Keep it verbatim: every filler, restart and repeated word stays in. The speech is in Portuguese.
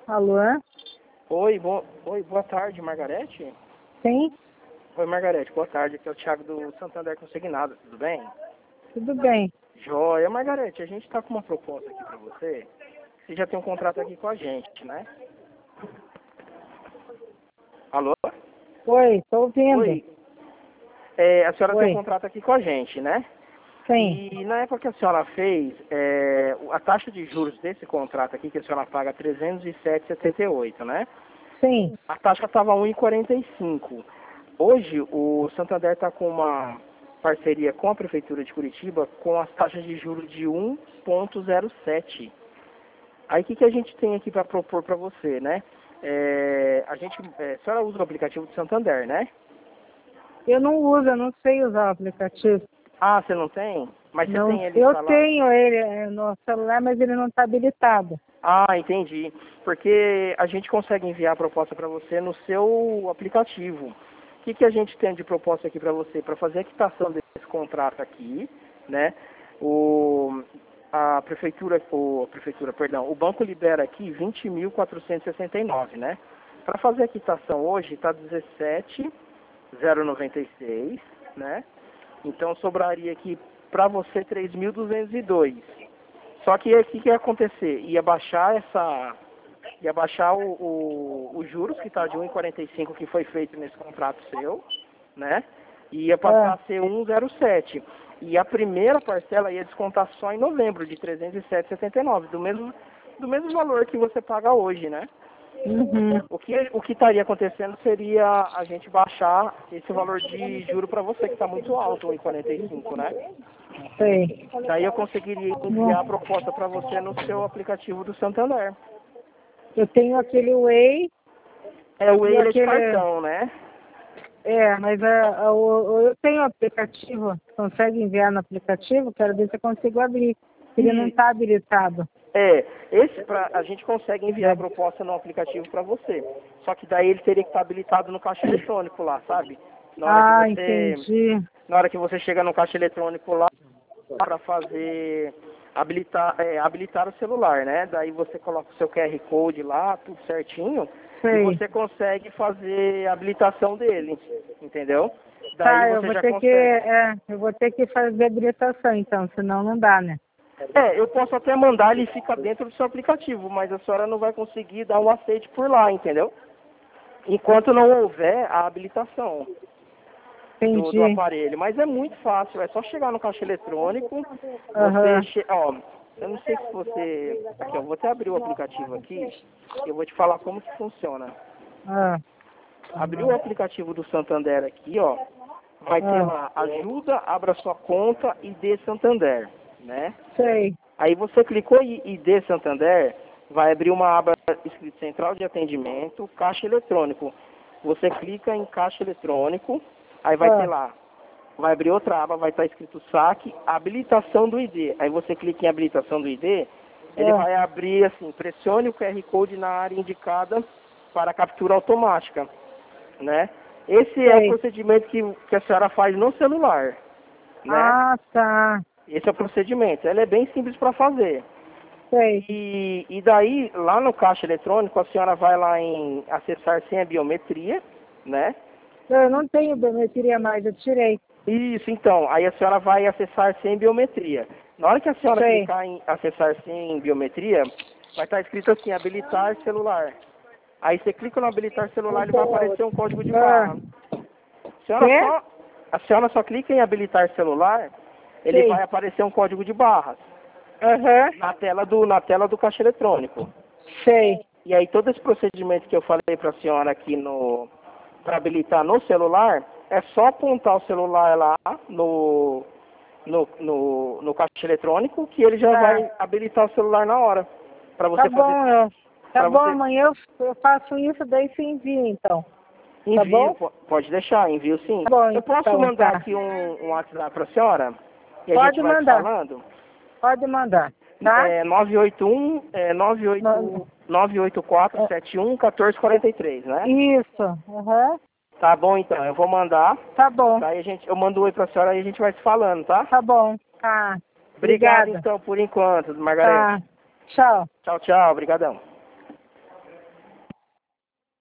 Alô? Oi, bo... Oi, boa tarde, Margarete? Sim? Oi, Margarete, boa tarde. Aqui é o Thiago do Santander Consignado, tudo bem? Tudo bem. Joia, Margarete, a gente está com uma proposta aqui para você. Você já tem um contrato aqui com a gente, né? Alô? Oi, estou ouvindo. Oi. É, a senhora Oi. tem um contrato aqui com a gente, né? Sim. E na época que a senhora fez, é, a taxa de juros desse contrato aqui, que a senhora paga trezentos e sete vírgula setenta e oito, né? Sim. A taxa estava um vírgula quarenta e cinco. Hoje, o Santander está com uma parceria com a Prefeitura de Curitiba com as taxas de juros de um vírgula zero sete. Aí, o que, que a gente tem aqui para propor para você, né? É, a gente, é, a senhora usa o aplicativo do Santander, né? Eu não uso, eu não sei usar o aplicativo. Ah, você não tem? Mas você Não, tem ele eu instalado? tenho ele é, no celular, mas ele não está habilitado. Ah, entendi. Porque a gente consegue enviar a proposta para você no seu aplicativo. O que, que a gente tem de proposta aqui para você? Para fazer a quitação desse contrato aqui, né? O, a prefeitura, o, a prefeitura, perdão, o banco libera aqui vinte mil quatrocentos e sessenta e nove, né? Para fazer a quitação hoje está dezessete mil noventa e seis, né? Então sobraria aqui para você três mil duzentos e dois. Só que o que, que ia acontecer? Ia baixar essa. Ia baixar o, o, os juros, que está de um vírgula quarenta e cinco que foi feito nesse contrato seu, né? E ia passar É. a ser um vírgula zero sete. E a primeira parcela ia descontar só em novembro, de trezentos e sete vírgula setenta e nove, do mesmo, do mesmo valor que você paga hoje, né? Uhum. O que o que estaria acontecendo seria a gente baixar esse valor de juro para você, que está muito alto, um vírgula quarenta e cinco, né? Sei. Daí eu conseguiria enviar a proposta para você no seu aplicativo do Santander. Eu tenho aquele Way É o e ele de aquele... cartão, né? É, mas a, a, o, eu tenho o aplicativo. Consegue enviar no aplicativo? Quero ver se eu consigo abrir. Ele não E está habilitado. é, esse pra, a gente consegue enviar a proposta no aplicativo para você. Só que daí ele teria que estar habilitado no caixa eletrônico lá, sabe? Na hora que Ah, você, entendi. na hora que você chega no caixa eletrônico lá para fazer habilitar, é, habilitar o celular, né? Daí você coloca o seu Q R Code lá, tudo certinho, e Sei. você consegue fazer a habilitação dele, entendeu? Daí Tá, eu você vou já ter que, consegue. é, eu vou ter que fazer habilitação então, senão não dá, né? É, eu posso até mandar, ele fica dentro do seu aplicativo, mas a senhora não vai conseguir dar um aceite por lá, entendeu? Enquanto não houver a habilitação do, do Entendi. aparelho. Mas é muito fácil, é só chegar no caixa eletrônico, você, Aham. che... ó, eu não sei se você, aqui, eu vou até abrir o aplicativo aqui, e eu vou te falar como que funciona. Ah, Abrir o aplicativo do Santander aqui, ó, vai ter ah. lá, ajuda, abra sua conta I D Santander, né? Sei. Aí você clicou em I D Santander, vai abrir uma aba escrita Central de Atendimento, Caixa Eletrônico. Você clica em Caixa Eletrônico, aí vai ter Ah, lá, vai abrir outra aba, vai estar escrito saque, habilitação do I D. Aí você clica em habilitação do I D, ele ah. vai abrir assim, pressione o Q R Code na área indicada para captura automática, né? Esse é o Sei. procedimento que, que a senhora faz no celular, né? Ah, tá. Esse é o procedimento. Ele é bem simples para fazer. Sei. E, e daí, lá no caixa eletrônico, a senhora vai lá em acessar sem a biometria, né? Eu não tenho biometria mais, eu tirei. Isso, então. Aí a senhora vai acessar sem biometria. Na hora que a senhora Sei. clicar em acessar sem biometria, vai estar escrito assim, habilitar celular. Aí você clica no habilitar celular, ele vai aparecer um código de Ah, barra. A senhora quê? só, a senhora só clica em habilitar celular, ele Sei. vai aparecer um código de barras Aham. na tela do, na tela do caixa eletrônico. Sei. E aí todo esse procedimento que eu falei para a senhora aqui no para habilitar no celular, é só apontar o celular lá no, no, no, no caixa eletrônico que ele já Tá. vai habilitar o celular na hora. Para Tá você fazer. bom, eu, tá Para bom, você amanhã eu, eu faço isso, daí você envia então. Tá envio, bom? po- pode deixar, envio sim. Tá bom, Eu posso então, mandar tá. aqui um, um WhatsApp para a senhora? E a gente Pode vai se mandar, falando? pode mandar, tá? É nove oito um, é No- nove oito nove oito quatro é, sete um um quatro quatro três, né? isso, aham. Tá bom então, eu vou mandar. Tá bom, Daí a gente, eu mando um oi pra senhora e a gente vai se falando, tá? tá bom, tá. Obrigado Obrigada, então por enquanto, Margarete. tá. Tchau. Tchau, tchau, obrigadão.